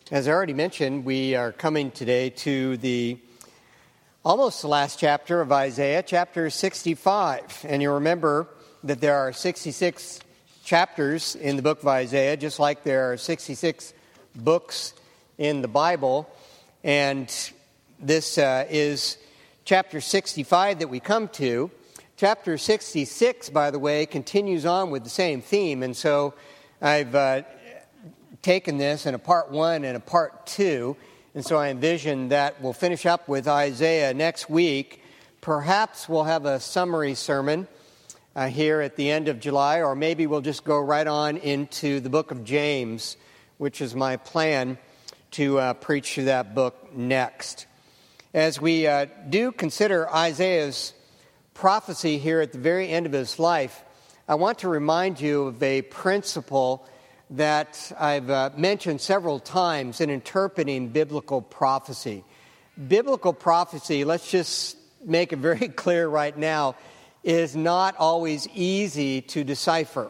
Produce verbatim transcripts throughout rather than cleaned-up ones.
As I already mentioned, we are coming today to the almost the last chapter of Isaiah, chapter sixty-five. And you remember that there are sixty-six chapters in the book of Isaiah, just like there are sixty-six books in the Bible. And this uh, is chapter sixty-five that we come to. Chapter sixty-six, by the way, continues on with the same theme. And so I've uh, taken this in a part one and a part two. And so I envision that we'll finish up with Isaiah next week. Perhaps we'll have a summary sermon uh, here at the end of July, or maybe we'll just go right on into the book of James, which is my plan to uh, preach through that book next. As we uh, do consider Isaiah's prophecy here at the very end of his life, I want to remind you of a principle that I've uh, mentioned several times in interpreting biblical prophecy. Biblical prophecy, let's just make it very clear right now, is not always easy to decipher.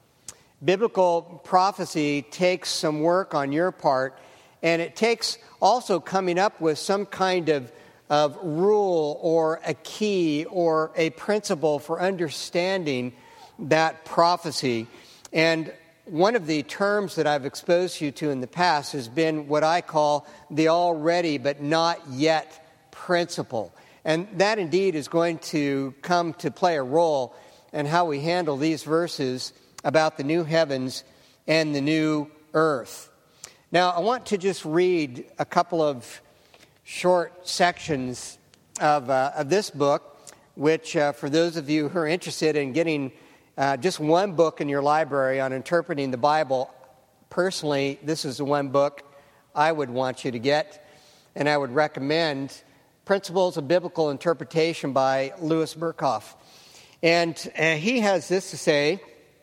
Biblical prophecy takes some work on your part, and it takes also coming up with some kind of, of rule or a key or a principle for understanding that prophecy. And one of the terms that I've exposed you to in the past has been what I call the already but not yet principle. And that indeed is going to come to play a role in how we handle these verses about the new heavens and the new earth. Now, I want to just read a couple of short sections of, uh, of this book, which uh, for those of you who are interested in getting Uh, just one book in your library on interpreting the Bible, personally, this is the one book I would want you to get, and I would recommend Principles of Biblical Interpretation by Louis Berkhof. And uh, he has this to say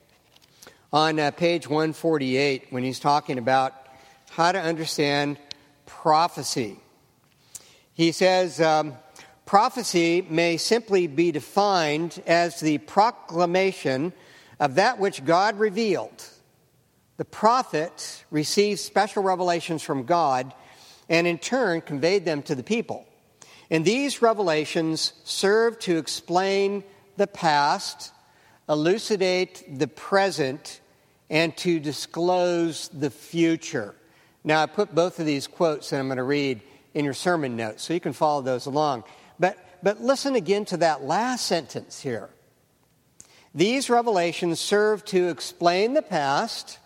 on uh, page one forty-eight when he's talking about how to understand prophecy. He says, um, prophecy may simply be defined as the proclamation of that which God revealed. The prophet received special revelations from God and in turn conveyed them to the people. And these revelations serve to explain the past, elucidate the present, and to disclose the future. Now, I put both of these quotes that I'm going to read in your sermon notes, so you can follow those along. But but listen again to that last sentence here. These revelations serve to explain the past,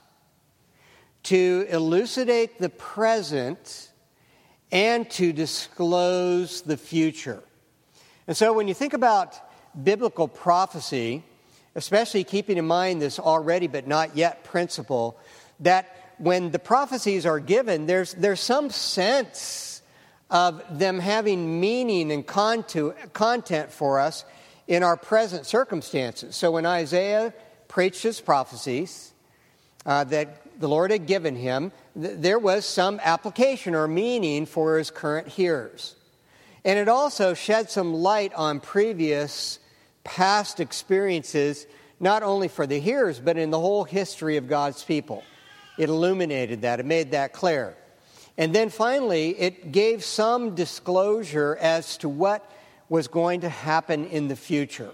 to elucidate the present, and to disclose the future. And so when you think about biblical prophecy, especially keeping in mind this already but not yet principle, that when the prophecies are given, there's there's some sense of them having meaning and content for us in our present circumstances. So when Isaiah preached his prophecies uh, that the Lord had given him, th- there was some application or meaning for his current hearers. And it also shed some light on previous past experiences, not only for the hearers, but in the whole history of God's people. It illuminated that. It made that clear. And then finally, it gave some disclosure as to what was going to happen in the future.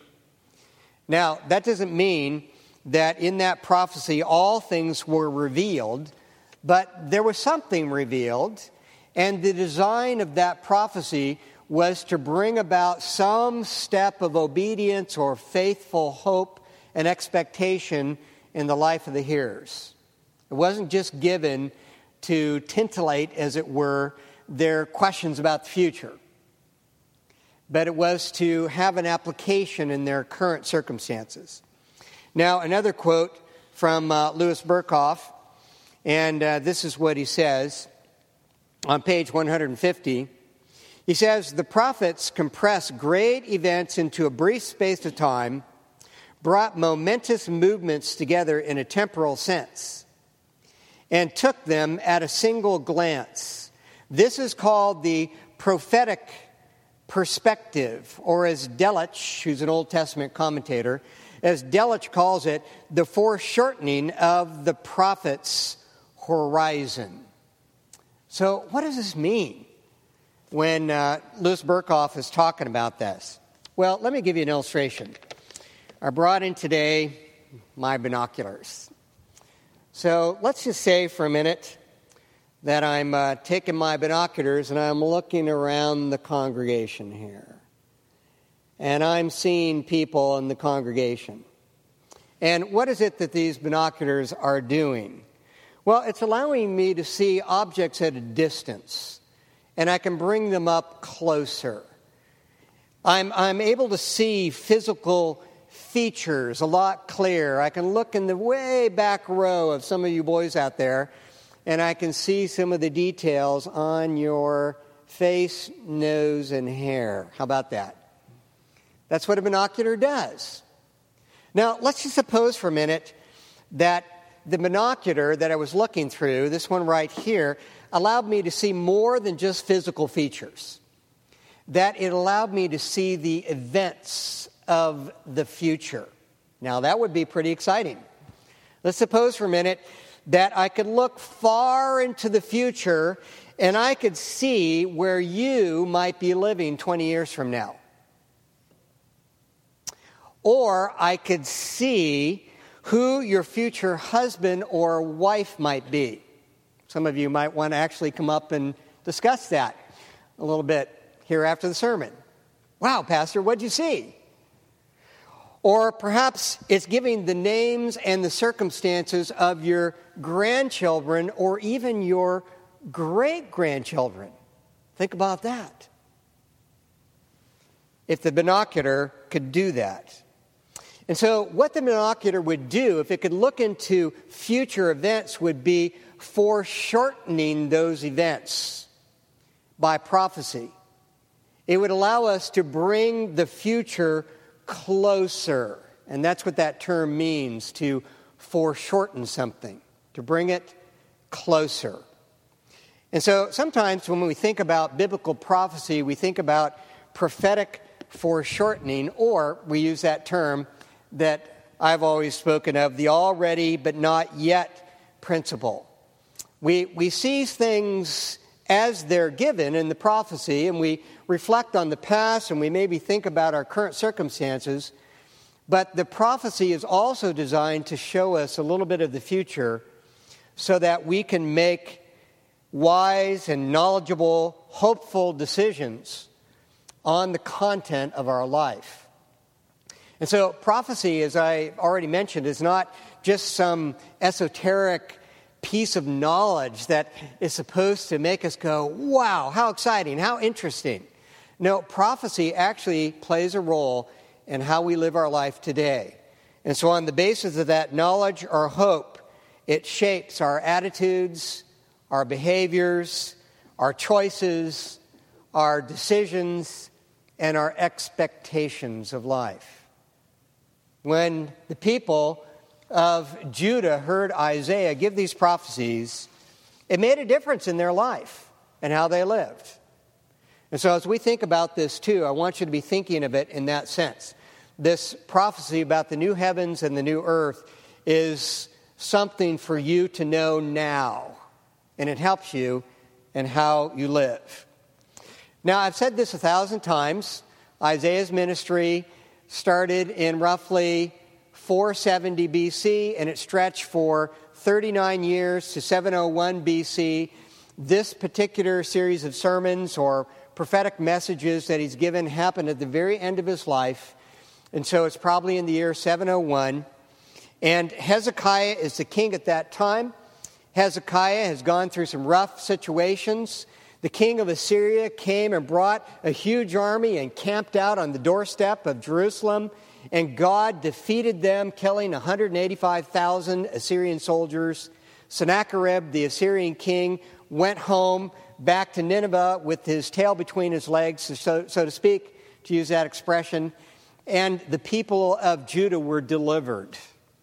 Now, that doesn't mean that in that prophecy all things were revealed, but there was something revealed, and the design of that prophecy was to bring about some step of obedience or faithful hope and expectation in the life of the hearers. It wasn't just given to titillate, as it were, their questions about the future, but it was to have an application in their current circumstances. Now, another quote from uh, Louis Berkhof, and uh, this is what he says on page one fifty. He says, "The prophets compressed great events into a brief space of time, brought momentous movements together in a temporal sense, and took them at a single glance. This is called the prophetic perspective, or as Delitzsch, who's an Old Testament commentator, as Delitzsch calls it, the foreshortening of the prophet's horizon." So what does this mean when uh, Louis Berkhoff is talking about this? Well, let me give you an illustration. I brought in today my binoculars. So let's just say for a minute that I'm uh, taking my binoculars and I'm looking around the congregation here. And I'm seeing people in the congregation. And what is it that these binoculars are doing? Well, it's allowing me to see objects at a distance, and I can bring them up closer. I'm, I'm able to see physical features a lot clearer. I can look in the way back row of some of you boys out there, and I can see some of the details on your face, nose, and hair. How about that? That's what a binocular does. Now, let's just suppose for a minute that the binocular that I was looking through, this one right here, allowed me to see more than just physical features. That it allowed me to see the events of the future. Now, that would be pretty exciting. Let's suppose for a minute that I could look far into the future and I could see where you might be living twenty years from now. Or I could see who your future husband or wife might be. Some of you might want to actually come up and discuss that a little bit here after the sermon. Wow, Pastor, what'd you see? Or perhaps it's giving the names and the circumstances of your grandchildren or even your great-grandchildren. Think about that. If the binocular could do that. And so what the binocular would do, if it could look into future events, would be foreshortening those events by prophecy. It would allow us to bring the future closer. And that's what that term means, to foreshorten something, to bring it closer. And so sometimes when we think about biblical prophecy, we think about prophetic foreshortening, or we use that term that I've always spoken of, the already but not yet principle. We we see things as they're given in the prophecy, and we reflect on the past, and we maybe think about our current circumstances, but the prophecy is also designed to show us a little bit of the future so that we can make wise and knowledgeable, hopeful decisions on the content of our life. And so prophecy, as I already mentioned, is not just some esoteric piece of knowledge that is supposed to make us go, wow, how exciting, how interesting. No, prophecy actually plays a role in how we live our life today. And so on the basis of that knowledge or hope, it shapes our attitudes, our behaviors, our choices, our decisions, and our expectations of life. When the people of Judah heard Isaiah give these prophecies, it made a difference in their life and how they lived. And so as we think about this too, I want you to be thinking of it in that sense. This prophecy about the new heavens and the new earth is something for you to know now, and it helps you in how you live. Now, I've said this a thousand times. Isaiah's ministry started in roughly four seventy B C, and it stretched for thirty-nine years to seven oh one B C. This particular series of sermons or prophetic messages that he's given happened at the very end of his life, and so it's probably in the year seven oh one. And Hezekiah is the king at that time. Hezekiah has gone through some rough situations. The king of Assyria came and brought a huge army and camped out on the doorstep of Jerusalem, and God defeated them, killing one hundred eighty-five thousand Assyrian soldiers. Sennacherib, the Assyrian king, went home back to Nineveh with his tail between his legs, so, so to speak, to use that expression, and the people of Judah were delivered.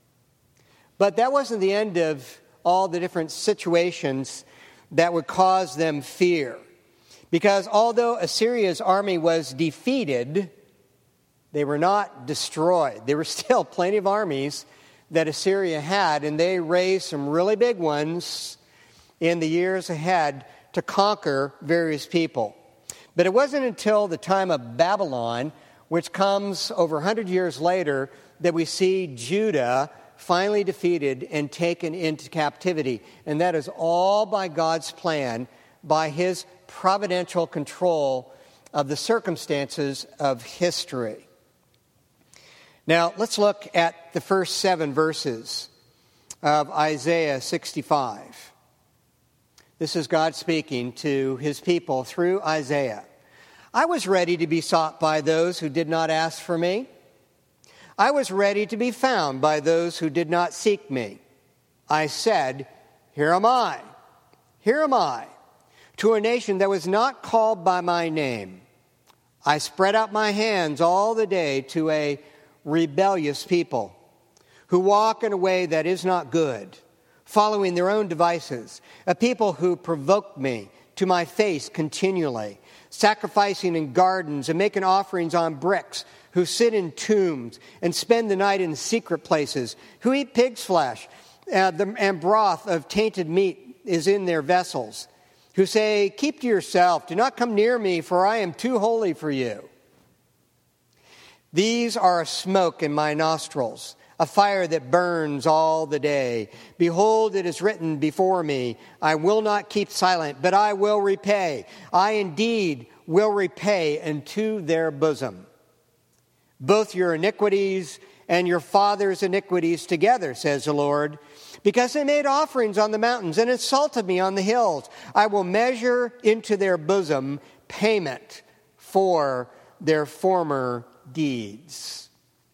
But that wasn't the end of all the different situations that would cause them fear. Because although Assyria's army was defeated, they were not destroyed. There were still plenty of armies that Assyria had, and they raised some really big ones in the years ahead to conquer various people. But it wasn't until the time of Babylon, which comes over one hundred years later, that we see Judah finally defeated and taken into captivity. And that is all by God's plan, by his providential control of the circumstances of history. Now, let's look at the first seven verses of Isaiah sixty-five. This is God speaking to his people through Isaiah. I was ready to be sought by those who did not ask for me. I was ready to be found by those who did not seek me. I said, here am I, here am I, to a nation that was not called by my name. I spread out my hands all the day to a rebellious people who walk in a way that is not good, following their own devices, a people who provoke me to my face continually, sacrificing in gardens and making offerings on bricks, who sit in tombs and spend the night in secret places, who eat pig's flesh, uh, the, and broth of tainted meat is in their vessels, who say, keep to yourself, do not come near me, for I am too holy for you. These are a smoke in my nostrils, a fire that burns all the day. Behold, it is written before me, I will not keep silent, but I will repay. I indeed will repay into their bosom both your iniquities and your father's iniquities together, says the Lord, because they made offerings on the mountains and insulted me on the hills. I will measure into their bosom payment for their former deeds.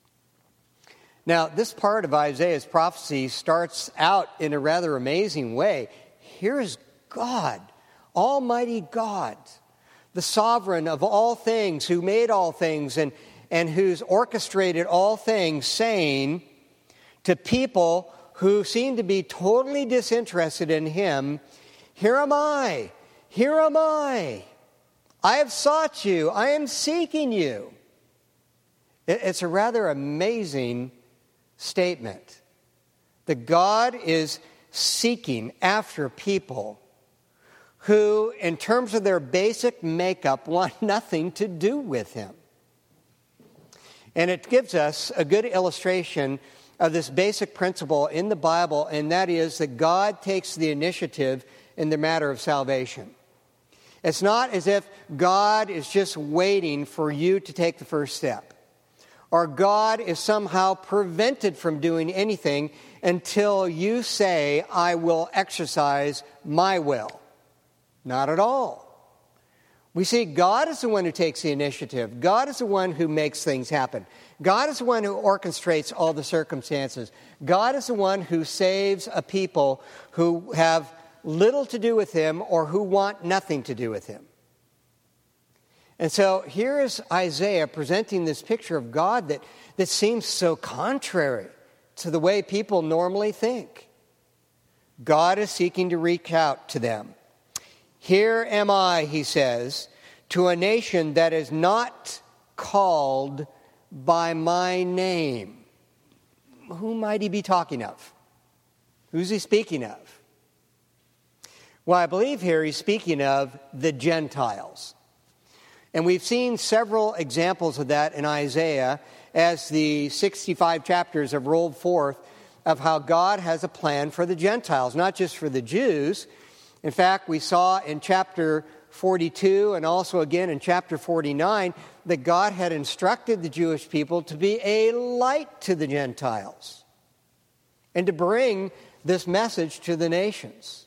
Now, this part of Isaiah's prophecy starts out in a rather amazing way. Here's God, Almighty God, the sovereign of all things, who made all things and, and who's orchestrated all things, saying to people who seem to be totally disinterested in him, here am I, here am I. I have sought you, I am seeking you. It's a rather amazing statement that God is seeking after people who, in terms of their basic makeup, want nothing to do with him. And it gives us a good illustration of this basic principle in the Bible, and that is that God takes the initiative in the matter of salvation. It's not as if God is just waiting for you to take the first step, or God is somehow prevented from doing anything until you say, I will exercise my will. Not at all. We see God is the one who takes the initiative. God is the one who makes things happen. God is the one who orchestrates all the circumstances. God is the one who saves a people who have little to do with him or who want nothing to do with him. And so here is Isaiah presenting this picture of God that, that seems so contrary to the way people normally think. God is seeking to reach out to them. Here am I, he says, to a nation that is not called by my name. Who might he be talking of? Who's he speaking of? Well, I believe here he's speaking of the Gentiles. And we've seen several examples of that in Isaiah as the sixty-five chapters have rolled forth of how God has a plan for the Gentiles, not just for the Jews. In fact, we saw in chapter forty-two and also again in chapter forty-nine that God had instructed the Jewish people to be a light to the Gentiles and to bring this message to the nations.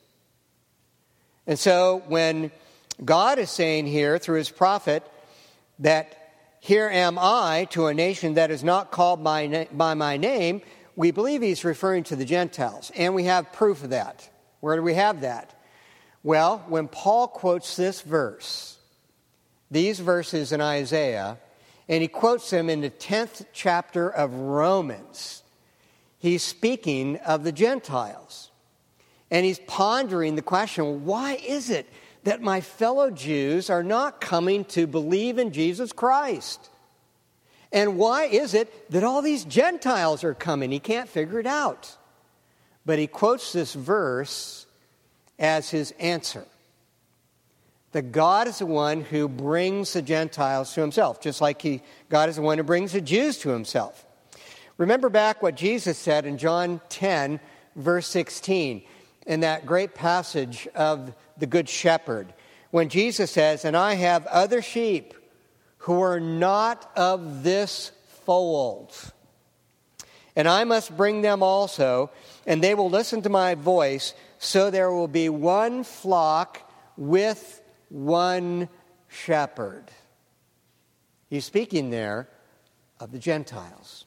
And so when God is saying here through his prophet that here am I to a nation that is not called by, na- by my name, we believe he's referring to the Gentiles. And we have proof of that. Where do we have that? Well, when Paul quotes this verse, these verses in Isaiah, and he quotes them in the tenth chapter of Romans, he's speaking of the Gentiles. And he's pondering the question, why is it that my fellow Jews are not coming to believe in Jesus Christ? And why is it that all these Gentiles are coming? He can't figure it out. But he quotes this verse as his answer. That God is the one who brings the Gentiles to himself, just like he, God is the one who brings the Jews to himself. Remember back what Jesus said in John ten, verse sixteen, in that great passage of the Good Shepherd, when Jesus says, "And I have other sheep who are not of this fold, and I must bring them also, and they will listen to my voice, so there will be one flock with one shepherd." He's speaking there of the Gentiles.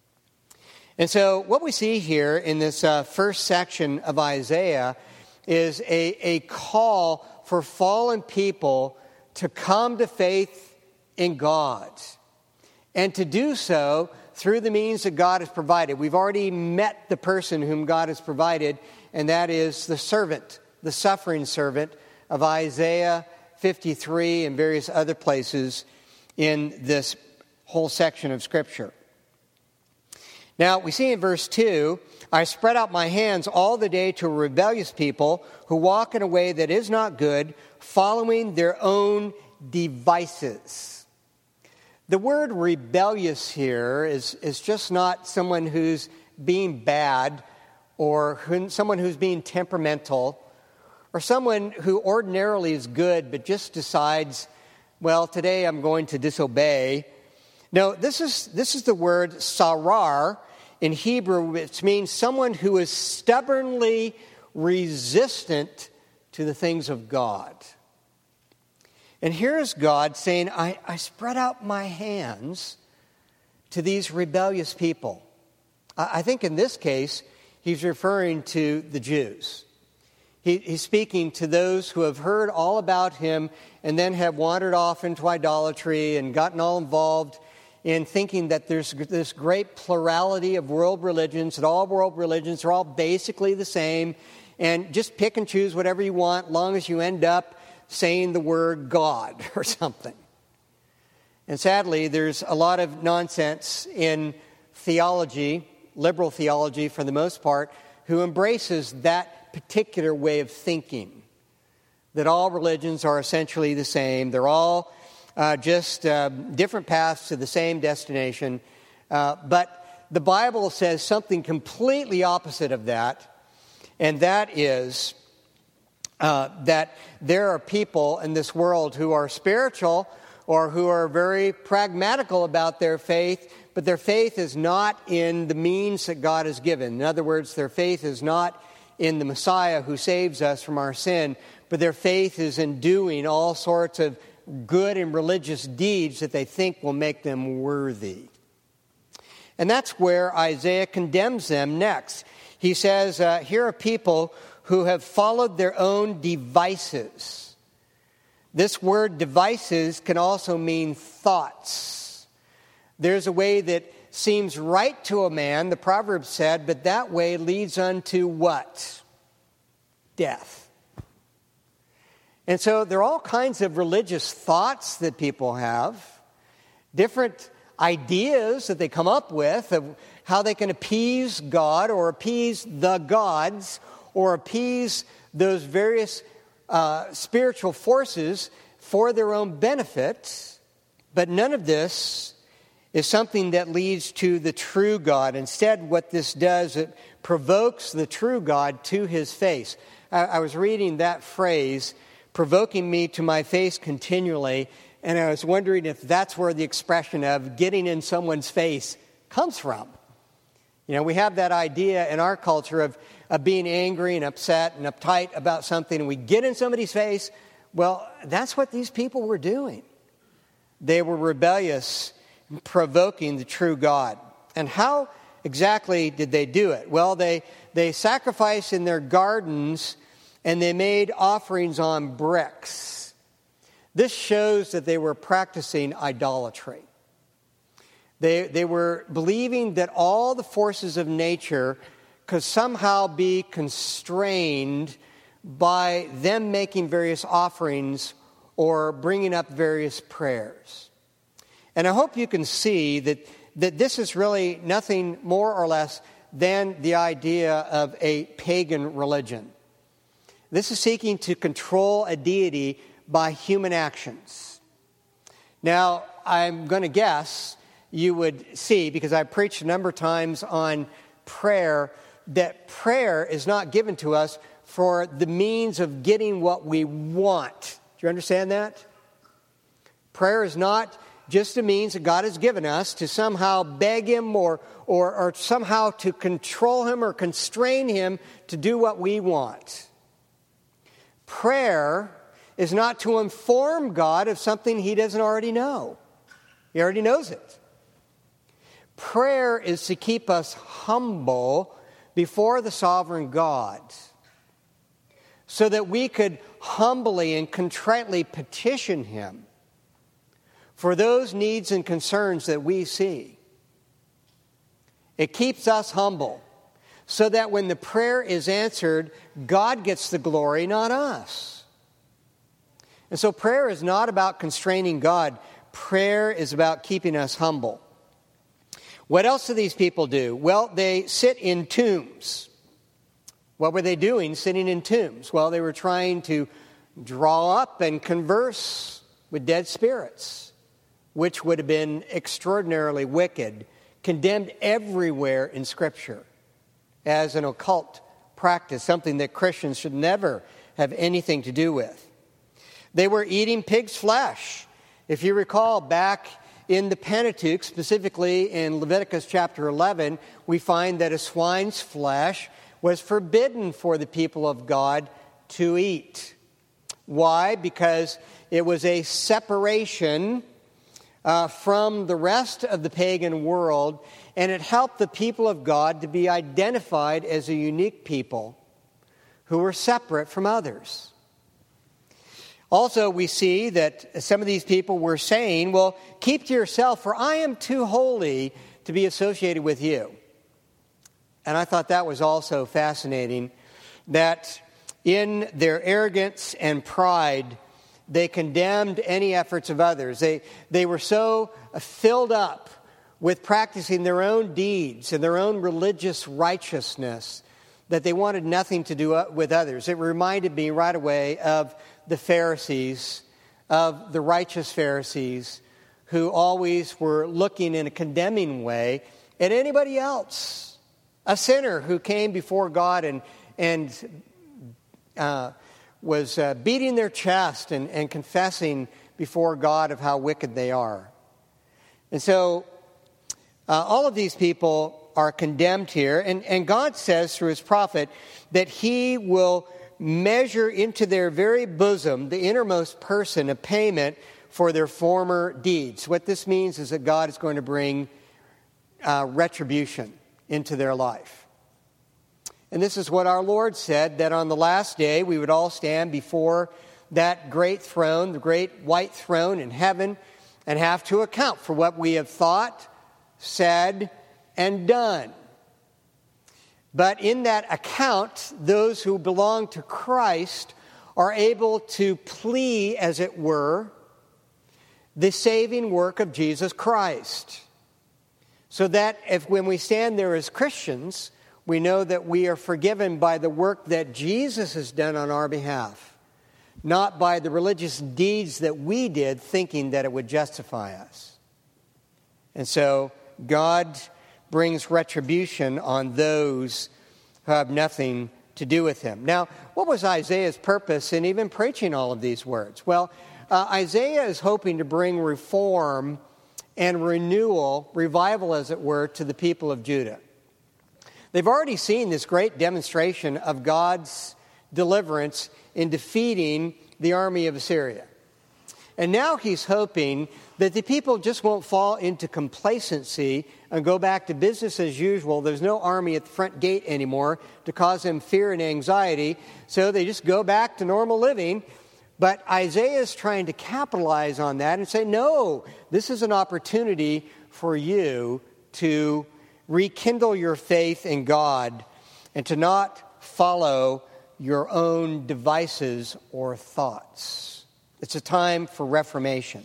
And so what we see here in this uh, first section of Isaiah is a, a call for fallen people to come to faith in God, and to do so through the means that God has provided. We've already met the person whom God has provided, and that is the servant, the suffering servant of Isaiah fifty-three and various other places in this whole section of Scripture. Now, we see in verse two, "I spread out my hands all the day to a rebellious people who walk in a way that is not good, following their own devices." The word rebellious here is, is just not someone who's being bad, or who, someone who's being temperamental, or someone who ordinarily is good but just decides, well, today I'm going to disobey. No, this is this is the word sarar in Hebrew, which means someone who is stubbornly resistant to the things of God. And here is God saying, I, I spread out my hands to these rebellious people. I, I think in this case, he's referring to the Jews. He, he's speaking to those who have heard all about him and then have wandered off into idolatry and gotten all involved in thinking that there's this great plurality of world religions, that all world religions are all basically the same, and just pick and choose whatever you want, long as you end up saying the word God or something. And sadly, there's a lot of nonsense in theology, liberal theology for the most part, who embraces that particular way of thinking, that all religions are essentially the same. They're all uh, just uh, different paths to the same destination. Uh, but the Bible says something completely opposite of that, and that is Uh, that there are people in this world who are spiritual or who are very pragmatical about their faith, but their faith is not in the means that God has given. In other words, their faith is not in the Messiah who saves us from our sin, but their faith is in doing all sorts of good and religious deeds that they think will make them worthy. And that's where Isaiah condemns them next. He says, uh, here are people who have followed their own devices. This word devices can also mean thoughts. There's a way that seems right to a man, the proverb said, but that way leads unto what? Death. And so there are all kinds of religious thoughts that people have, different ideas that they come up with of how they can appease God or appease the gods, or appease those various uh, spiritual forces for their own benefit. But none of this is something that leads to the true God. Instead, what this does, it provokes the true God to his face. I, I was reading that phrase, provoking me to my face continually, and I was wondering if that's where the expression of getting in someone's face comes from. You know, we have that idea in our culture of, of being angry and upset and uptight about something, and we get in somebody's face. Well, that's what these people were doing. They were rebellious, provoking the true God. And how exactly did they do it? Well, they, they sacrificed in their gardens, and they made offerings on bricks. This shows that they were practicing idolatry. They, they were believing that all the forces of nature could somehow be constrained by them making various offerings or bringing up various prayers. And I hope you can see that, that this is really nothing more or less than the idea of a pagan religion. This is seeking to control a deity by human actions. Now, I'm going to guess you would see, because I've preached a number of times on prayer, that prayer is not given to us for the means of getting what we want. Do you understand that? Prayer is not just a means that God has given us to somehow beg Him or, or, or somehow to control Him or constrain Him to do what we want. Prayer is not to inform God of something He doesn't already know. He already knows it. Prayer is to keep us humble before the sovereign God, so that we could humbly and contritely petition Him for those needs and concerns that we see. It keeps us humble, so that when the prayer is answered, God gets the glory, not us. And so prayer is not about constraining God. Prayer is about keeping us humble. What else do these people do? Well, they sit in tombs. What were they doing sitting in tombs? Well, they were trying to draw up and converse with dead spirits, which would have been extraordinarily wicked, condemned everywhere in Scripture as an occult practice, something that Christians should never have anything to do with. They were eating pig's flesh. If you recall, back in the Pentateuch, specifically in Leviticus chapter eleven, we find that a swine's flesh was forbidden for the people of God to eat. Why? Because it was a separation uh, from the rest of the pagan world, and it helped the people of God to be identified as a unique people who were separate from others. Also, we see that some of these people were saying, well, keep to yourself, for I am too holy to be associated with you. And I thought that was also fascinating, that in their arrogance and pride, they condemned any efforts of others. They, they were so filled up with practicing their own deeds and their own religious righteousness that they wanted nothing to do with others. It reminded me right away of the Pharisees, of the righteous Pharisees, who always were looking in a condemning way at anybody else. A sinner who came before God and, and uh, was uh, beating their chest and, and confessing before God of how wicked they are. And so uh, all of these people are condemned here. And, and God says through His prophet that He will measure into their very bosom, the innermost person, a payment for their former deeds. What this means is that God is going to bring uh, retribution into their life. And this is what our Lord said, that on the last day we would all stand before that great throne, the great white throne in heaven, and have to account for what we have thought, said, and done. But in that account, those who belong to Christ are able to plea, as it were, the saving work of Jesus Christ. So that if when we stand there as Christians, we know that we are forgiven by the work that Jesus has done on our behalf, not by the religious deeds that we did thinking that it would justify us. And so God brings retribution on those who have nothing to do with Him. Now, what was Isaiah's purpose in even preaching all of these words? Well, uh, Isaiah is hoping to bring reform and renewal, revival as it were, to the people of Judah. They've already seen this great demonstration of God's deliverance in defeating the army of Assyria. And now He's hoping that the people just won't fall into complacency and go back to business as usual. There's no army at the front gate anymore to cause them fear and anxiety, so they just go back to normal living. But Isaiah is trying to capitalize on that and say, no, this is an opportunity for you to rekindle your faith in God and to not follow your own devices or thoughts. It's a time for reformation.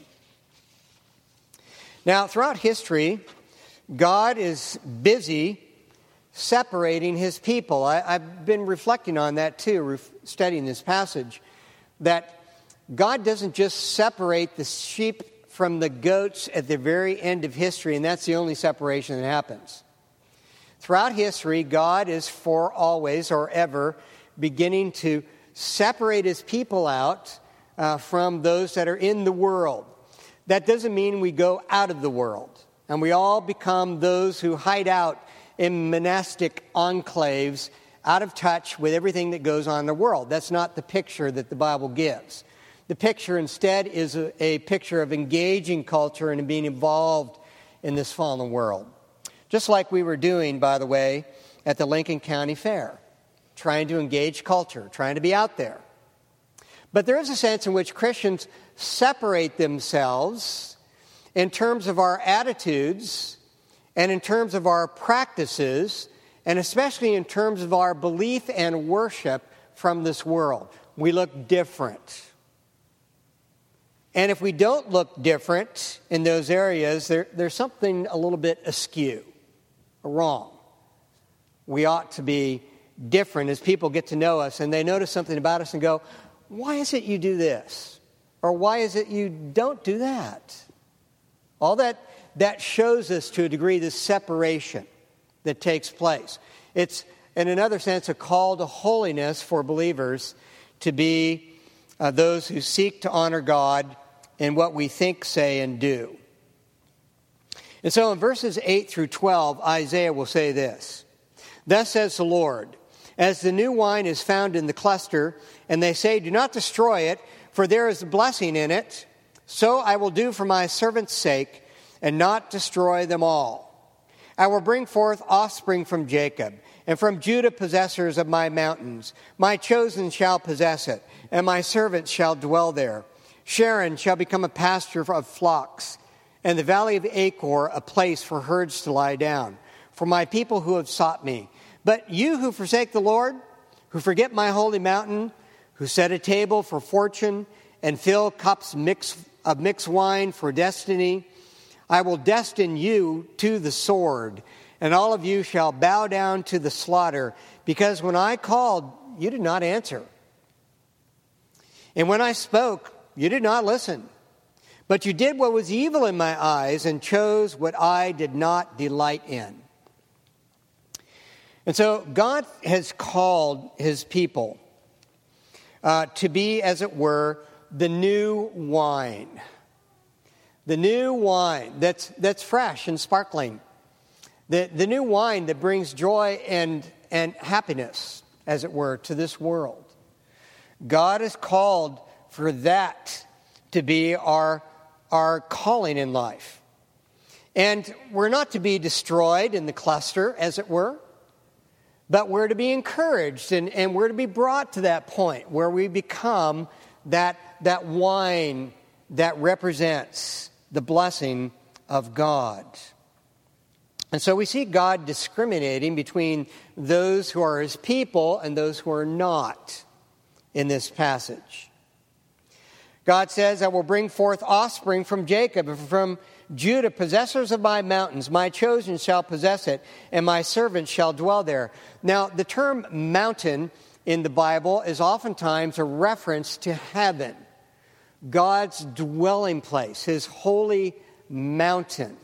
Now, throughout history, God is busy separating His people. I, I've been reflecting on that too, ref, studying this passage, that God doesn't just separate the sheep from the goats at the very end of history, and that's the only separation that happens. Throughout history, God is for always or ever beginning to separate his people out uh, from those that are in the world. That doesn't mean we go out of the world and we all become those who hide out in monastic enclaves, out of touch with everything that goes on in the world. That's not the picture that the Bible gives. The picture instead is a, a picture of engaging culture and being involved in this fallen world. Just like we were doing, by the way, at the Lincoln County Fair, trying to engage culture, trying to be out there. But there is a sense in which Christians separate themselves in terms of our attitudes and in terms of our practices, and especially in terms of our belief and worship from this world. We look different. And if we don't look different in those areas, there, there's something a little bit askew, or wrong. We ought to be different as people get to know us and they notice something about us and go, why is it you do this? Or why is it you don't do that? All that, that shows us to a degree this separation that takes place. It's, in another sense, a call to holiness for believers to be uh, those who seek to honor God in what we think, say, and do. And so in verses eight through twelve, Isaiah will say this, "Thus says the Lord, as the new wine is found in the cluster, and they say, 'Do not destroy it, for there is a blessing in it,' so I will do for my servant's sake, and not destroy them all. I will bring forth offspring from Jacob, and from Judah possessors of my mountains. My chosen shall possess it, and my servants shall dwell there. Sharon shall become a pasture of flocks, and the valley of Achor a place for herds to lie down, for my people who have sought me. But you who forsake the Lord, who forget my holy mountain, who set a table for fortune and fill cups mix, of mixed wine for destiny, I will destine you to the sword, and all of you shall bow down to the slaughter, because when I called, you did not answer. And when I spoke, you did not listen. But you did what was evil in my eyes and chose what I did not delight in." And so God has called his people uh, to be, as it were, the new wine. The new wine that's that's fresh and sparkling. The, the new wine that brings joy and, and happiness, as it were, to this world. God has called for that to be our, our calling in life. And we're not to be destroyed in the cluster, as it were, but we're to be encouraged and, and we're to be brought to that point where we become that, that wine that represents the blessing of God. And so we see God discriminating between those who are his people and those who are not in this passage. God says, "I will bring forth offspring from Jacob and from Judah, possessors of my mountains. My chosen shall possess it, and my servants shall dwell there." Now, the term mountain in the Bible is oftentimes a reference to heaven, God's dwelling place, his holy mountain.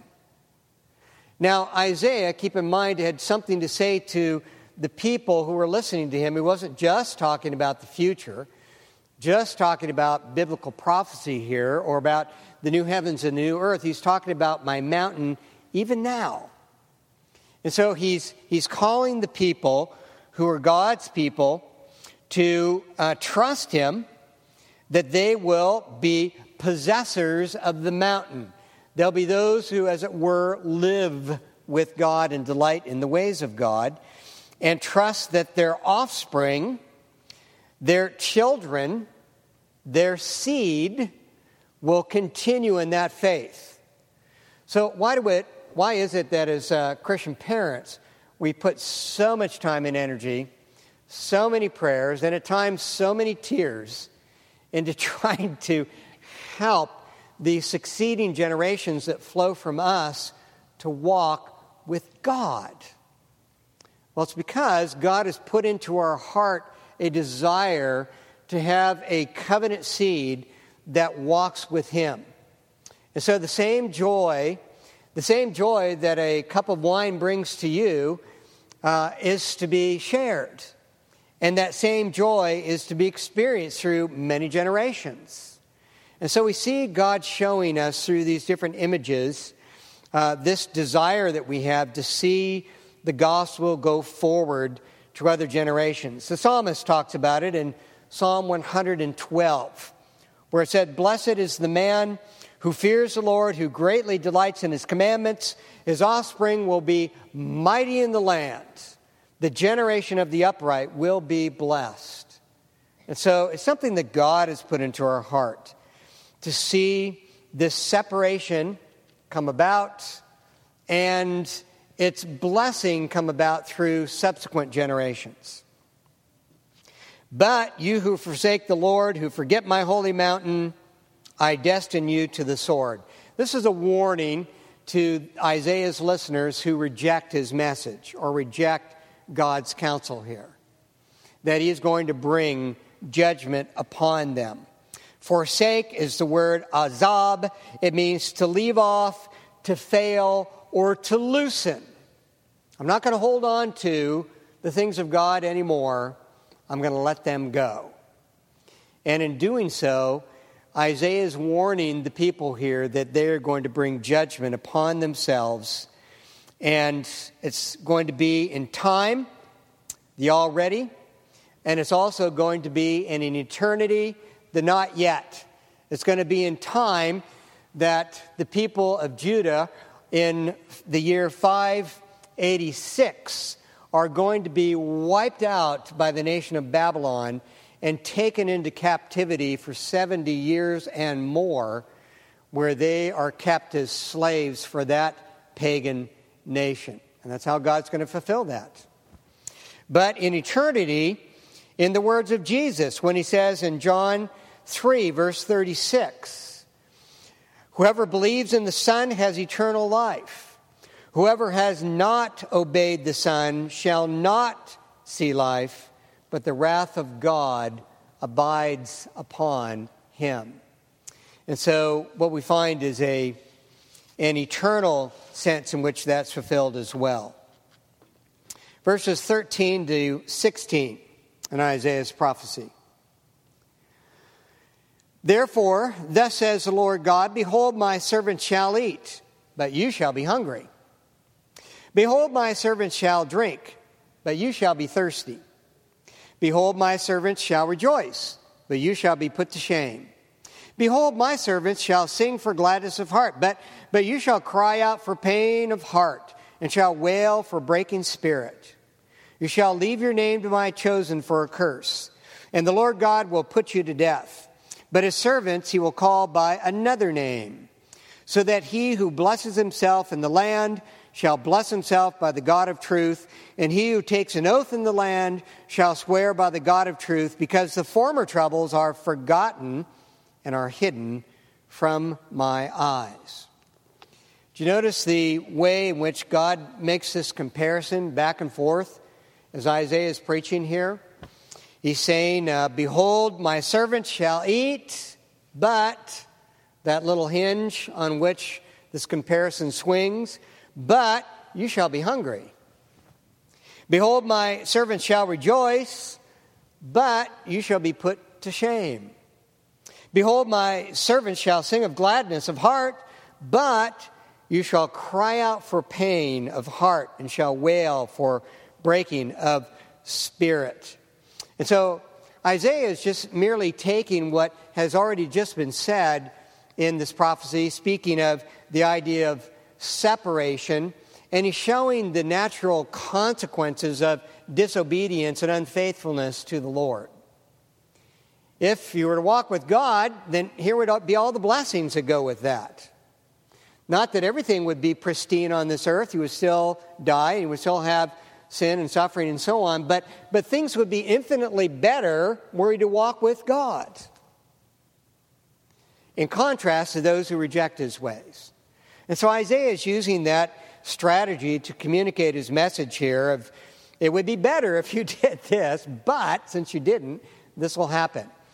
Now, Isaiah, keep in mind, had something to say to the people who were listening to him. He wasn't just talking about the future, just talking about biblical prophecy here or about the new heavens and the new earth. He's talking about my mountain even now. And so he's he's calling the people who are God's people to uh, trust him, that they will be possessors of the mountain. They'll be those who, as it were, live with God and delight in the ways of God, and trust that their offspring, their children, their seed will continue in that faith. So why do it? Why is it that as uh, Christian parents, we put so much time and energy, so many prayers, and at times so many tears into trying to help the succeeding generations that flow from us to walk with God? Well, it's because God has put into our heart a desire to have a covenant seed that walks with him. And so the same joy, the same joy that a cup of wine brings to you uh, is to be shared. And that same joy is to be experienced through many generations. And so we see God showing us through these different images uh, this desire that we have to see the gospel go forward to other generations. The psalmist talks about it in Psalm one hundred twelve, where it said, "Blessed is the man who fears the Lord, who greatly delights in his commandments. His offspring will be mighty in the land. The generation of the upright will be blessed." And so it's something that God has put into our heart to see this separation come about and its blessing come about through subsequent generations. "But you who forsake the Lord, who forget my holy mountain, I destine you to the sword." This is a warning to Isaiah's listeners who reject his message or reject God's counsel here, that he is going to bring judgment upon them. Forsake is the word azab. It means to leave off, to fail, or to loosen. I'm not going to hold on to the things of God anymore. I'm going to let them go. And in doing so, Isaiah is warning the people here that they're going to bring judgment upon themselves. And it's going to be in time, the already, and it's also going to be in an eternity, the not yet. It's going to be in time that the people of Judah in the year five eighty-six are going to be wiped out by the nation of Babylon and taken into captivity for seventy years and more, where they are kept as slaves for that pagan nation. And that's how God's going to fulfill that. But in eternity, in the words of Jesus, when he says in John three, verse thirty-six, "Whoever believes in the Son has eternal life. Whoever has not obeyed the Son shall not see life, but the wrath of God abides upon him." And so what we find is a an eternal sense in which that's fulfilled as well. Verses thirteen to sixteen in Isaiah's prophecy. "Therefore, thus says the Lord God, Behold, my servant shall eat, but you shall be hungry. Behold, my servants shall drink, but you shall be thirsty. Behold, my servants shall rejoice, but you shall be put to shame. Behold, my servants shall sing for gladness of heart, but, but you shall cry out for pain of heart, and shall wail for breaking spirit. You shall leave your name to my chosen for a curse, and the Lord God will put you to death. But his servants he will call by another name, so that he who blesses himself in the land shall bless himself by the God of truth, and he who takes an oath in the land shall swear by the God of truth, because the former troubles are forgotten and are hidden from my eyes." Do you notice the way in which God makes this comparison back and forth as Isaiah is preaching here? He's saying, uh, "Behold, my servants shall eat," but that little hinge on which this comparison swings, "but you shall be hungry. Behold, my servants shall rejoice, but you shall be put to shame. Behold, my servants shall sing of gladness of heart, but you shall cry out for pain of heart and shall wail for breaking of spirit." And so Isaiah is just merely taking what has already just been said in this prophecy, speaking of the idea of separation, and he's showing the natural consequences of disobedience and unfaithfulness to the Lord. If you were to walk with God, then here would be all the blessings that go with that. Not that everything would be pristine on this earth. You would still die, and you would still have sin and suffering and so on, but, but things would be infinitely better were you to walk with God. In contrast to those who reject his ways. And so Isaiah is using that strategy to communicate his message here of, it would be better if you did this, but since you didn't, this will happen.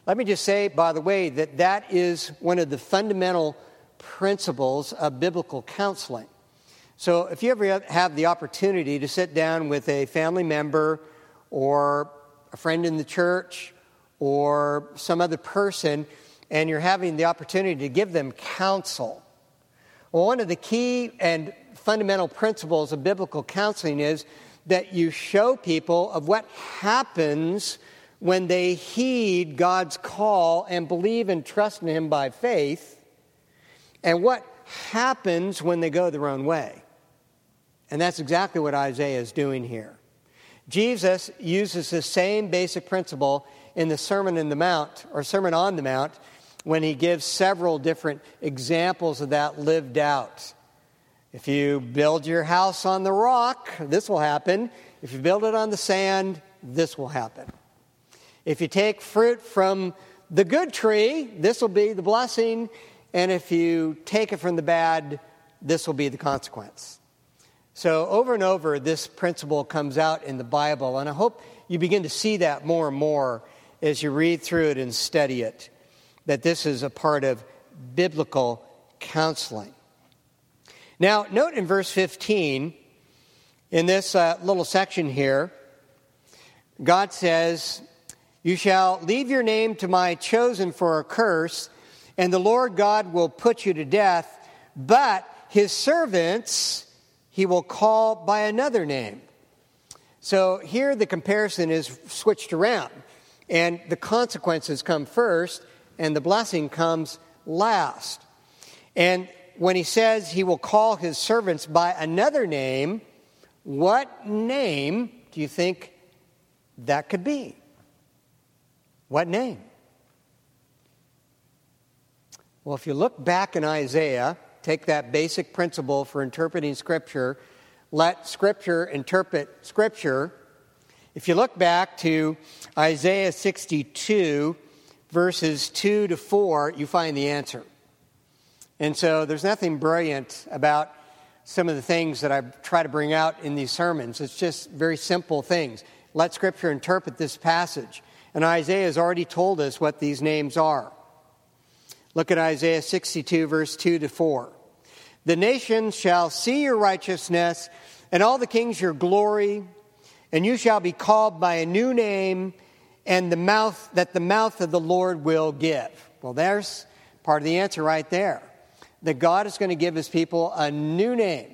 Let me just say, by the way, that that is one of the fundamental principles of biblical counseling. So if you ever have the opportunity to sit down with a family member or a friend in the church or some other person, and you're having the opportunity to give them counsel, well, one of the key and fundamental principles of biblical counseling is that you show people of what happens when they heed God's call and believe and trust in Him by faith, and what happens when they go their own way. And that's exactly what Isaiah is doing here. Jesus uses the same basic principle in the Sermon on the Mount, or Sermon on the Mount, when he gives several different examples of that lived out. If you build your house on the rock, this will happen. If you build it on the sand, this will happen. If you take fruit from the good tree, this will be the blessing. And if you take it from the bad, this will be the consequence. So over and over, this principle comes out in the Bible. And I hope you begin to see that more and more as you read through it and study it, that this is a part of biblical counseling. Now, note in verse fifteen, in this uh, little section here, God says, "You shall leave your name to my chosen for a curse, and the Lord God will put you to death, but his servants he will call by another name." So here the comparison is switched around, and the consequences come first, and the blessing comes last. And when he says he will call his servants by another name, what name do you think that could be? What name? Well, if you look back in Isaiah, take that basic principle for interpreting Scripture, let Scripture interpret Scripture. If you look back to Isaiah sixty-two, verses two to four, you find the answer. And so there's nothing brilliant about some of the things that I try to bring out in these sermons. It's just very simple things. Let Scripture interpret this passage. And Isaiah has already told us what these names are. Look at Isaiah sixty-two, verse two to four. "The nations shall see your righteousness, and all the kings your glory, and you shall be called by a new name, and the mouth that the mouth of the Lord will give." Well, there's part of the answer right there. That God is going to give his people a new name.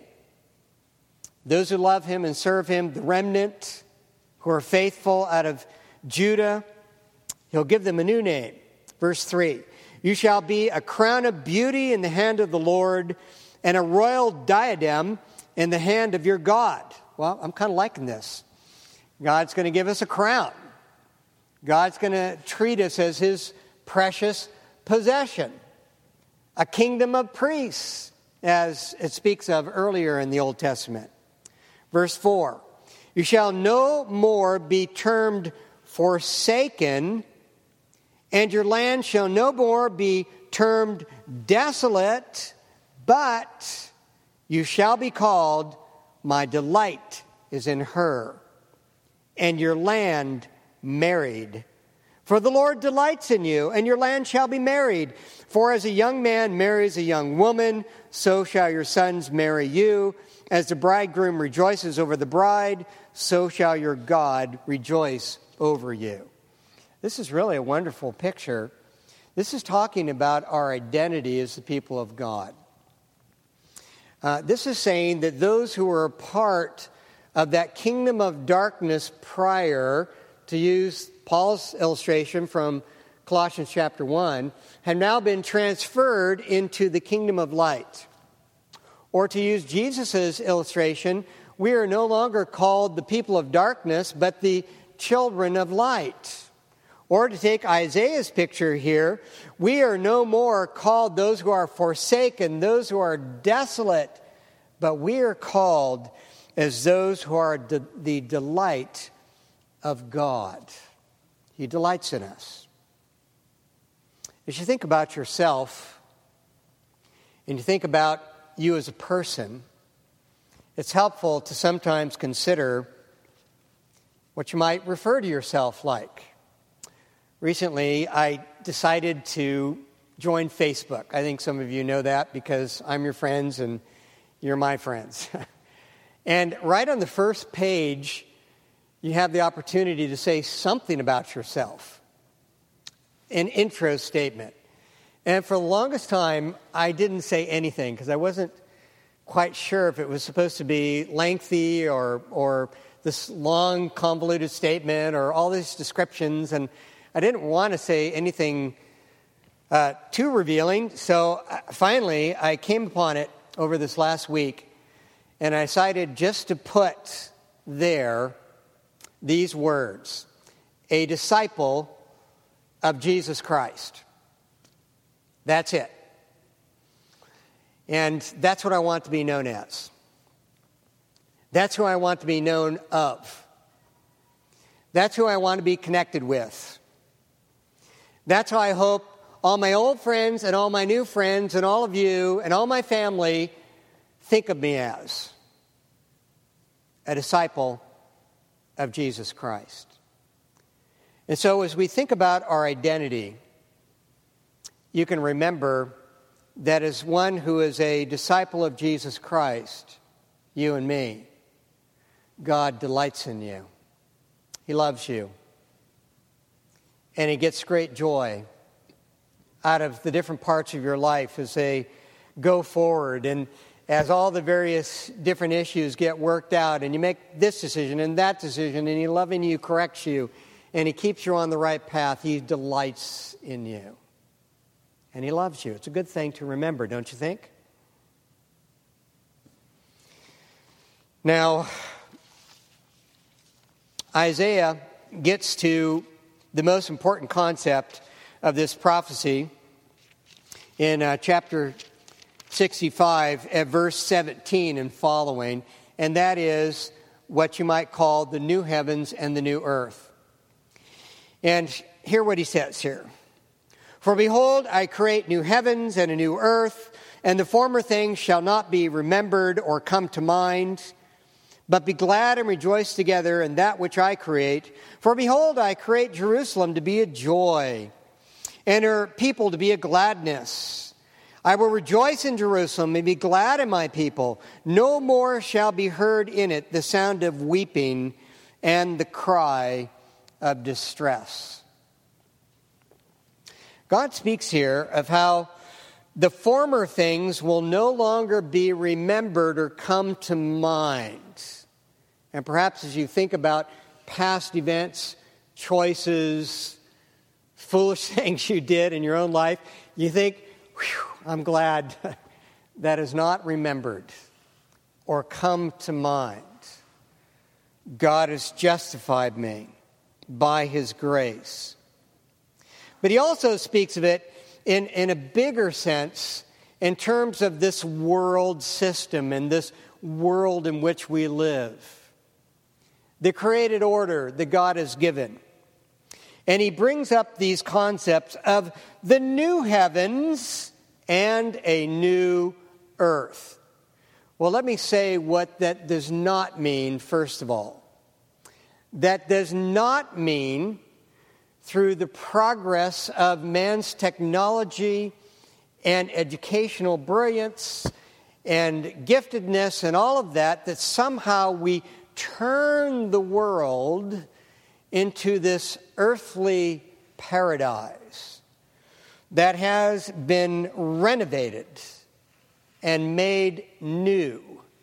Those who love him and serve him, the remnant who are faithful out of Judah, he'll give them a new name. Verse three, "You shall be a crown of beauty in the hand of the Lord, and a royal diadem in the hand of your God." Well, I'm kind of liking this. God's going to give us a crown. God's going to treat us as his precious possession. A kingdom of priests, as it speaks of earlier in the Old Testament. Verse four, "You shall no more be termed forsaken, and your land shall no more be termed desolate, but you shall be called, my delight is in her, and your land married. For the Lord delights in you, and your land shall be married. For as a young man marries a young woman, so shall your sons marry you. As the bridegroom rejoices over the bride, so shall your God rejoice over you." This is really a wonderful picture. This is talking about our identity as the people of God. Uh, this is saying that those who were a part of that kingdom of darkness prior, to use Paul's illustration from Colossians chapter one, have now been transferred into the kingdom of light. Or to use Jesus' illustration, we are no longer called the people of darkness, but the children of light. Or to take Isaiah's picture here, we are no more called those who are forsaken, those who are desolate, but we are called as those who are de- the delight of God. He delights in us. As you think about yourself, and you think about you as a person, it's helpful to sometimes consider what you might refer to yourself like. Recently, I decided to join Facebook. I think some of you know that because I'm your friends and you're my friends. And right on the first page, you have the opportunity to say something about yourself, an intro statement. And for the longest time, I didn't say anything because I wasn't quite sure if it was supposed to be lengthy or or this long, convoluted statement or all these descriptions. And I didn't want to say anything uh, too revealing. So uh, finally, I came upon it over this last week, and I decided just to put there these words: a disciple of Jesus Christ. That's it. And that's what I want to be known as. That's who I want to be known of. That's who I want to be connected with. That's how I hope all my old friends and all my new friends and all of you and all my family think of me as a disciple of Jesus Christ. And so as we think about our identity, you can remember that as one who is a disciple of Jesus Christ, you and me, God delights in you. He loves you. And He gets great joy out of the different parts of your life as they go forward and as all the various different issues get worked out and you make this decision and that decision and He loving you corrects you and He keeps you on the right path. He delights in you. And He loves you. It's a good thing to remember, don't you think? Now, Isaiah gets to the most important concept of this prophecy in uh, chapter sixty-five at verse seventeen and following, and that is what you might call the new heavens and the new earth. And hear what he says here. For behold, I create new heavens and a new earth, and the former things shall not be remembered or come to mind. But be glad and rejoice together in that which I create. For behold, I create Jerusalem to be a joy, and her people to be a gladness. I will rejoice in Jerusalem and be glad in my people. No more shall be heard in it the sound of weeping and the cry of distress. God speaks here of how the former things will no longer be remembered or come to mind. And perhaps as you think about past events, choices, foolish things you did in your own life, you think, whew, I'm glad that is not remembered or come to mind. God has justified me by His grace. But He also speaks of it in, in a bigger sense in terms of this world system and this world in which we live. The created order that God has given. And He brings up these concepts of the new heavens and a new earth. Well, let me say what that does not mean, first of all. That does not mean through the progress of man's technology and educational brilliance and giftedness and all of that, that somehow we turn the world into this earthly paradise that has been renovated and made new.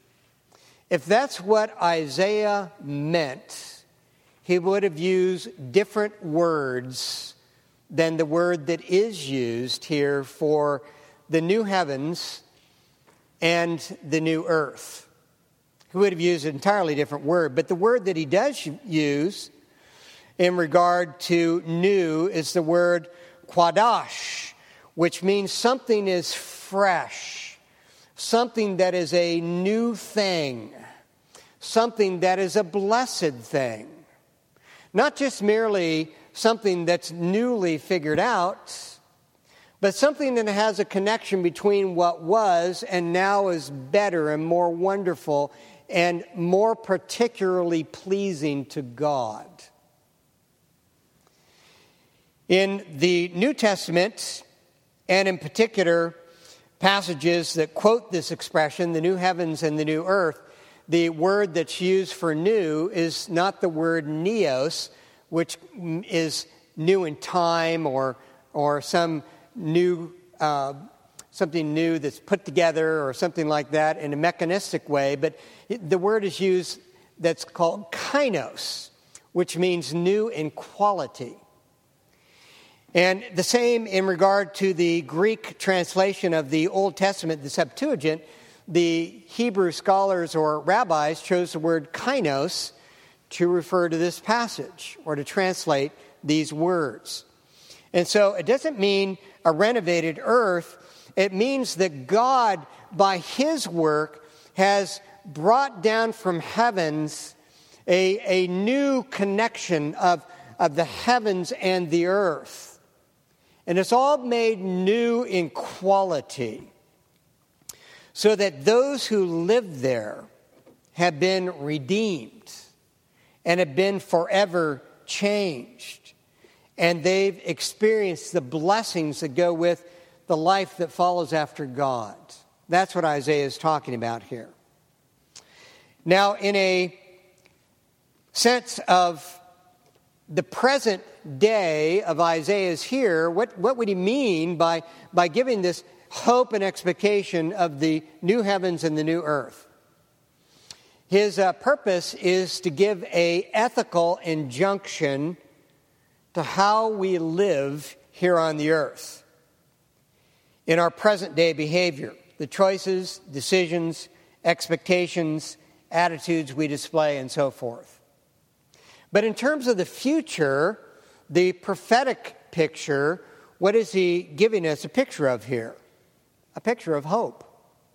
If that's what Isaiah meant, he would have used different words than the word that is used here for the new heavens and the new earth. He would have used an entirely different word. But the word that he does use in regard to new is the word quadash, which means something is fresh, something that is a new thing, something that is a blessed thing. Not just merely something that's newly figured out, but something that has a connection between what was and now is better and more wonderful and more particularly pleasing to God. In the New Testament, and in particular passages that quote this expression, the new heavens and the new earth, the word that's used for new is not the word neos, which is new in time or or some new uh, something new that's put together or something like that in a mechanistic way, but it, the word is used that's called kainos, which means new in quality. And the same in regard to the Greek translation of the Old Testament, the Septuagint. The Hebrew scholars or rabbis chose the word kainos to refer to this passage or to translate these words. And so it doesn't mean a renovated earth. It means that God, by his work, has brought down from heavens a, a new connection of, of the heavens and the earth. And it's all made new in quality, so that those who live there have been redeemed and have been forever changed. And they've experienced the blessings that go with the life that follows after God. That's what Isaiah is talking about here. Now, in a sense of the present day of Isaiah's here, what, what would he mean by, by giving this hope and expectation of the new heavens and the new earth? His uh, purpose is to give a ethical injunction to how we live here on the earth in our present day behavior, the choices, decisions, expectations, attitudes we display, and so forth. But in terms of the future, the prophetic picture, what is he giving us a picture of here? A picture of hope.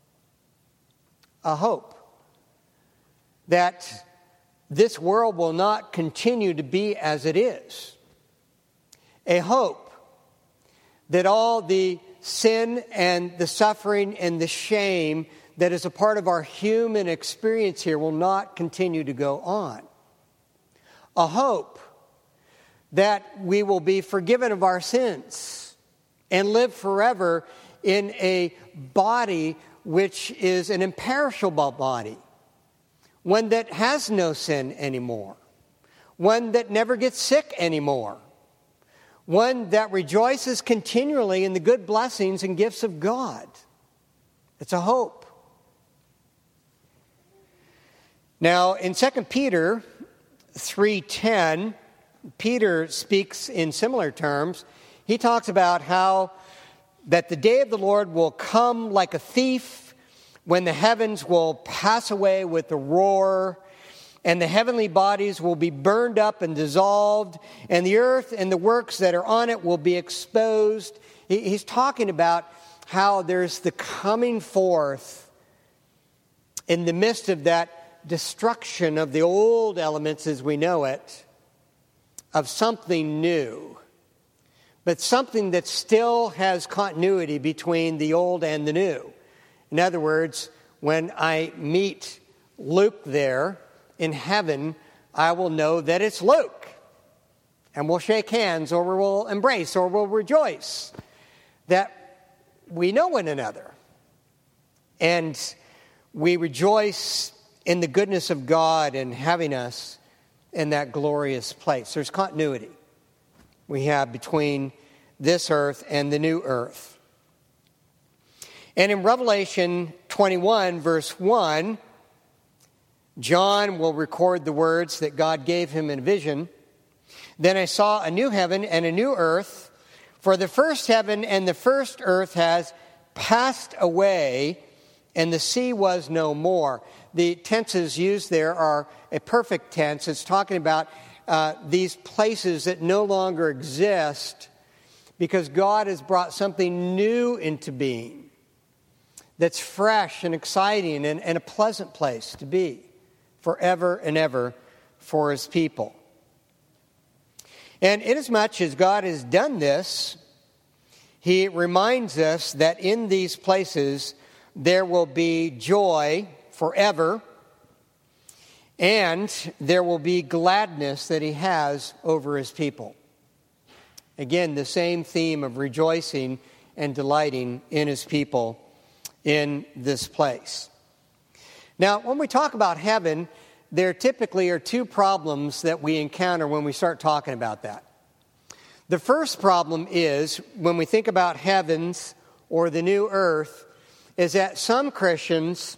A hope that this world will not continue to be as it is. A hope that all the sin and the suffering and the shame that is a part of our human experience here will not continue to go on. A hope that we will be forgiven of our sins and live forever in a body which is an imperishable body, one that has no sin anymore, one that never gets sick anymore, one that rejoices continually in the good blessings and gifts of God. It's a hope. Now, in Second Peter three ten, Peter speaks in similar terms. He talks about how that the day of the Lord will come like a thief, when the heavens will pass away with a roar, and the heavenly bodies will be burned up and dissolved, and the earth and the works that are on it will be exposed. He's talking about how there's the coming forth in the midst of that destruction of the old elements as we know it, of something new, but something that still has continuity between the old and the new. In other words, when I meet Luke there in heaven, I will know that it's Luke, and we'll shake hands, or we'll embrace, or we'll rejoice that we know one another, and we rejoice in the goodness of God and having us in that glorious place. There's continuity we have between this earth and the new earth. And in Revelation twenty-one, verse one, John will record the words that God gave him in a vision. Then I saw a new heaven and a new earth, for the first heaven and the first earth has passed away, and the sea was no more. The tenses used there are a perfect tense. It's talking about uh, these places that no longer exist because God has brought something new into being that's fresh and exciting and, and a pleasant place to be forever and ever for his people. And inasmuch as God has done this, he reminds us that in these places there will be joy forever, and there will be gladness that he has over his people. Again, the same theme of rejoicing and delighting in his people in this place. Now, when we talk about heaven, there typically are two problems that we encounter when we start talking about that. The first problem is, when we think about heavens or the new earth, is that some Christians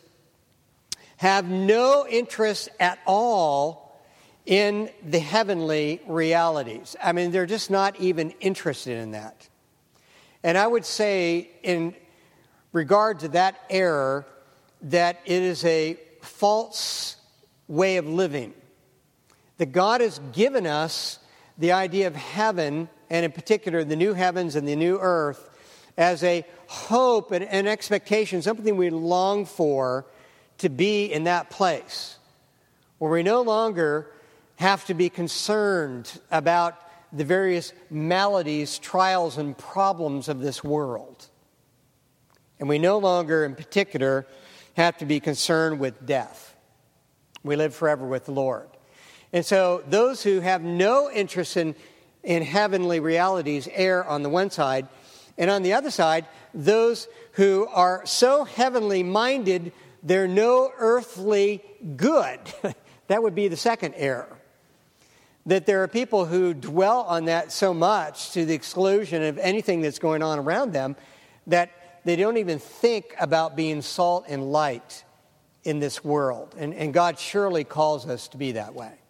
have no interest at all in the heavenly realities. I mean, they're just not even interested in that. And I would say, in regard to that error, that it is a false way of living. That God has given us the idea of heaven, and in particular the new heavens and the new earth, as a hope and an expectation, something we long for to be in that place, where we no longer have to be concerned about the various maladies, trials, and problems of this world. And we no longer, in particular, have to be concerned with death. We live forever with the Lord. And so those who have no interest in, in heavenly realities err on the one side, and on the other side, those who are so heavenly minded, they're no earthly good. That would be the second error. That there are people who dwell on that so much to the exclusion of anything that's going on around them that they don't even think about being salt and light in this world. And, and God surely calls us to be that way.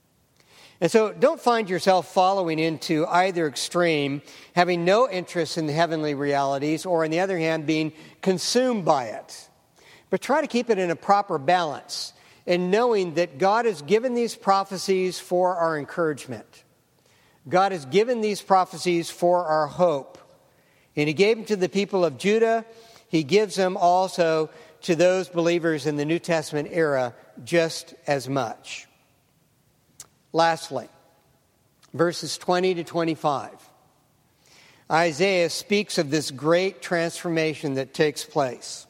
And so don't find yourself following into either extreme, having no interest in the heavenly realities, or on the other hand, being consumed by it. But try to keep it in a proper balance, and knowing that God has given these prophecies for our encouragement. God has given these prophecies for our hope. And he gave them to the people of Judah. He gives them also to those believers in the New Testament era just as much. Lastly, verses twenty to twenty-five. Isaiah speaks of this great transformation that takes place.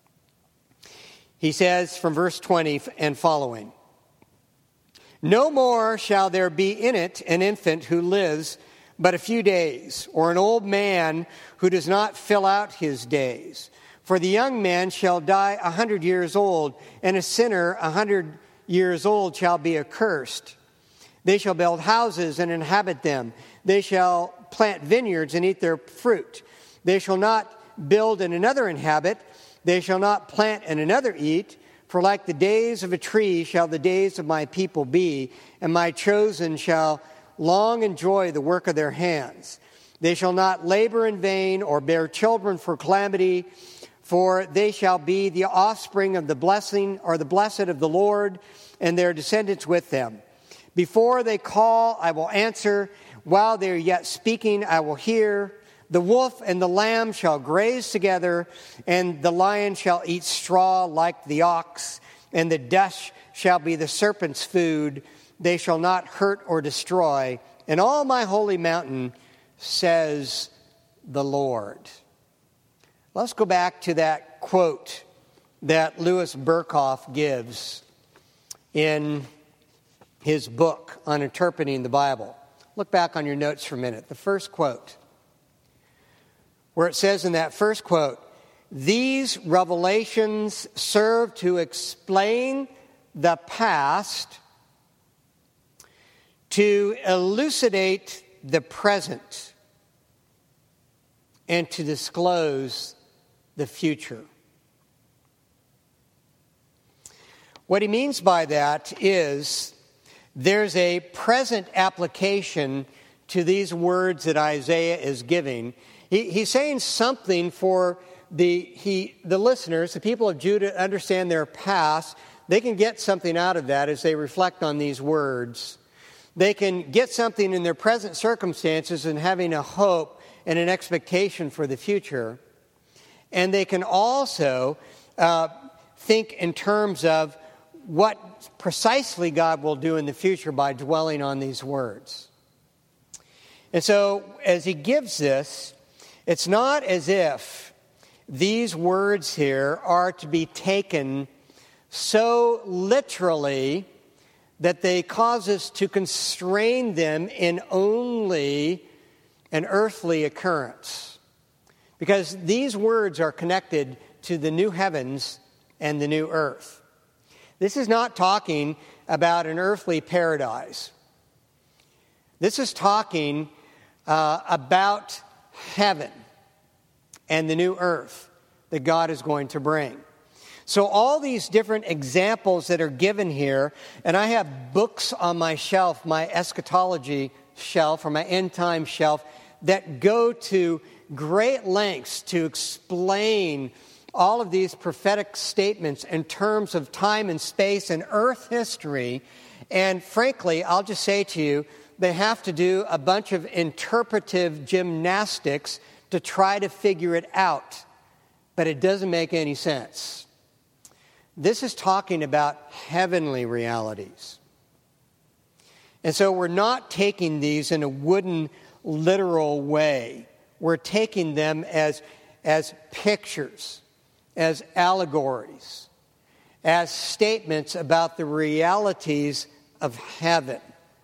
He says from verse twenty and following, "No more shall there be in it an infant who lives but a few days, or an old man who does not fill out his days. For the young man shall die a hundred years old, and a sinner a hundred years old shall be accursed. They shall build houses and inhabit them. They shall plant vineyards and eat their fruit. They shall not build and another inhabit. They shall not plant and another eat. For like the days of a tree shall the days of my people be, and my chosen shall long enjoy the work of their hands. They shall not labor in vain or bear children for calamity, for they shall be the offspring of the blessing or the blessed of the Lord, and their descendants with them. Before they call, I will answer. While they are yet speaking, I will hear. The wolf and the lamb shall graze together, and the lion shall eat straw like the ox, and the dust shall be the serpent's food. They shall not hurt or destroy. In all my holy mountain, says the Lord." Let's go back to that quote that Louis Berkhoff gives in his book on interpreting the Bible. Look back on your notes for a minute. The first quote, where it says in that first quote, "These revelations serve to explain the past, to elucidate the present, and to disclose the future." What he means by that is there's a present application to these words that Isaiah is giving. He, he's saying something for the, he, the listeners, the people of Judah, to understand their past. They can get something out of that as they reflect on these words. They can get something in their present circumstances and having a hope and an expectation for the future. And they can also uh, think in terms of what precisely God will do in the future by dwelling on these words. And so as he gives this, it's not as if these words here are to be taken so literally that they cause us to constrain them in only an earthly occurrence, because these words are connected to the new heavens and the new earth. This is not talking about an earthly paradise. This is talking uh, about heaven and the new earth that God is going to bring. So all these different examples that are given here, and I have books on my shelf, my eschatology shelf or my end time shelf, that go to great lengths to explain all of these prophetic statements in terms of time and space and earth history. And frankly, I'll just say to you, they have to do a bunch of interpretive gymnastics to try to figure it out. But it doesn't make any sense. This is talking about heavenly realities. And so we're not taking these in a wooden, literal way. We're taking them as, as pictures, as allegories, as statements about the realities of heaven.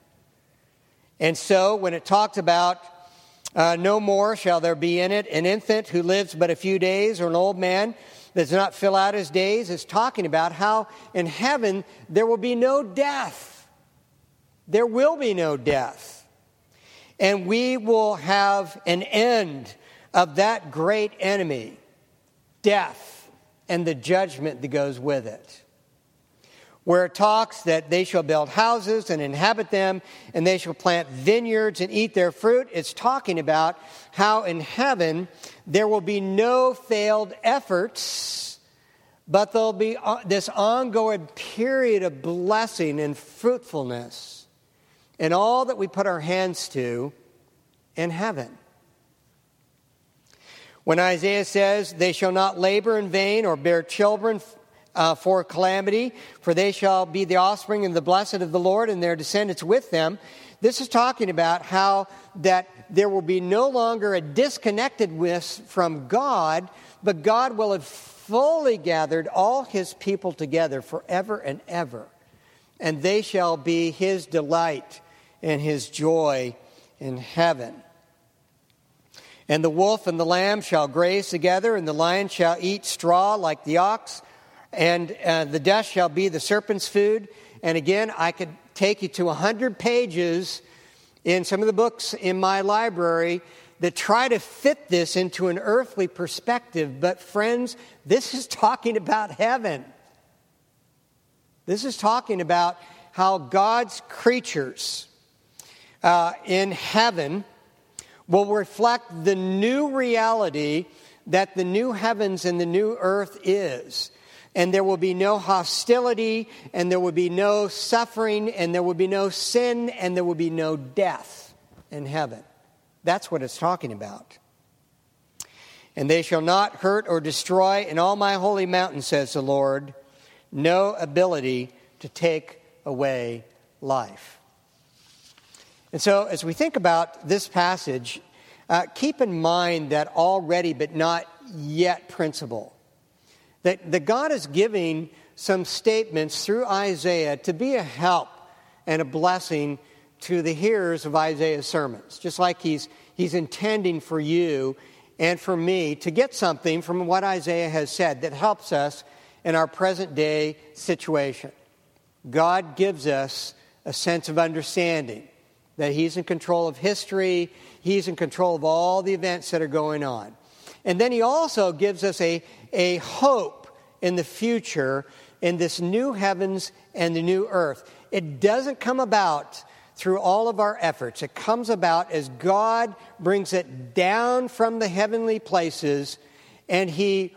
And so when it talks about uh, no more shall there be in it an infant who lives but a few days, or an old man that does not fill out his days, it's talking about how in heaven there will be no death. There will be no death. And we will have an end of that great enemy, death, and the judgment that goes with it. Where it talks that they shall build houses and inhabit them, and they shall plant vineyards and eat their fruit. It's talking about how in heaven there will be no failed efforts, but there'll be this ongoing period of blessing and fruitfulness in all that we put our hands to in heaven. When Isaiah says, they shall not labor in vain or bear children Uh, for calamity, for they shall be the offspring and the blessed of the Lord, and their descendants with them. This is talking about how that there will be no longer a disconnectedness from God, but God will have fully gathered all his people together forever and ever. And they shall be his delight and his joy in heaven. And the wolf and the lamb shall graze together, and the lion shall eat straw like the ox. And uh, the dust shall be the serpent's food. And again, I could take you to one hundred pages in some of the books in my library that try to fit this into an earthly perspective. But friends, this is talking about heaven. This is talking about how God's creatures uh, in heaven will reflect the new reality that the new heavens and the new earth is. And there will be no hostility, and there will be no suffering, and there will be no sin, and there will be no death in heaven. That's what it's talking about. And they shall not hurt or destroy in all my holy mountain, says the Lord, no ability to take away life. And so as we think about this passage, uh, keep in mind that already but not yet principle. That, that God is giving some statements through Isaiah to be a help and a blessing to the hearers of Isaiah's sermons. Just like he's, he's intending for you and for me to get something from what Isaiah has said that helps us in our present day situation. God gives us a sense of understanding that he's in control of history, he's in control of all the events that are going on. And then he also gives us a, a hope in the future in this new heavens and the new earth. It doesn't come about through all of our efforts. It comes about as God brings it down from the heavenly places and he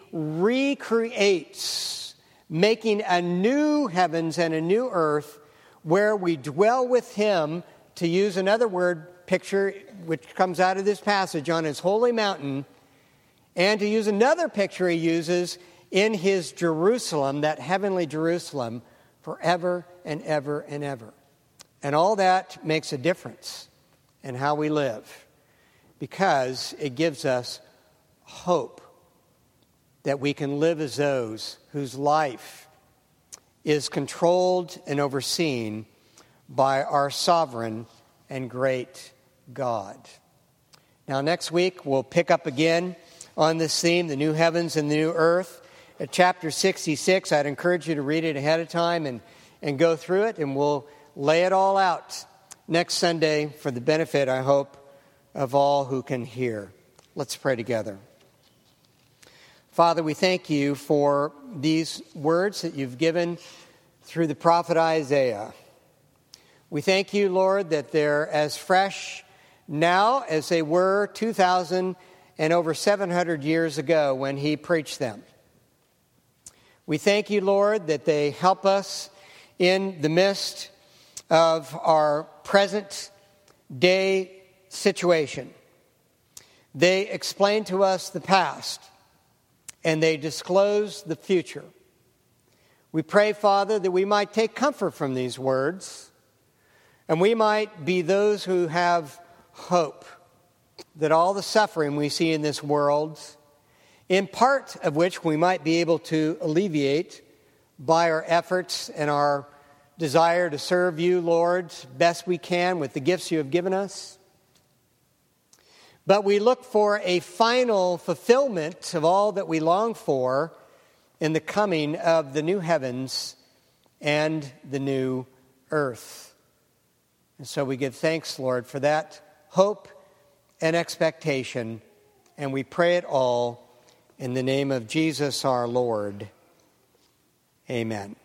recreates, making a new heavens and a new earth where we dwell with him, to use another word picture which comes out of this passage, on his holy mountain. And to use another picture he uses, in his Jerusalem, that heavenly Jerusalem, forever and ever and ever. And all that makes a difference in how we live, because it gives us hope that we can live as those whose life is controlled and overseen by our sovereign and great God. Now, next week, we'll pick up again on this theme, the new heavens and the new earth. At chapter sixty-six, I'd encourage you to read it ahead of time and, and go through it, and we'll lay it all out next Sunday for the benefit, I hope, of all who can hear. Let's pray together. Father, we thank you for these words that you've given through the prophet Isaiah. We thank you, Lord, that they're as fresh now as they were two thousand and over seven hundred years ago when he preached them. We thank you, Lord, that they help us in the midst of our present day situation. They explain to us the past, and they disclose the future. We pray, Father, that we might take comfort from these words, and we might be those who have hope that all the suffering we see in this world, in part of which we might be able to alleviate by our efforts and our desire to serve you, Lord, best we can with the gifts you have given us. But we look for a final fulfillment of all that we long for in the coming of the new heavens and the new earth. And so we give thanks, Lord, for that hope and expectation, and we pray it all in the name of Jesus our Lord. Amen.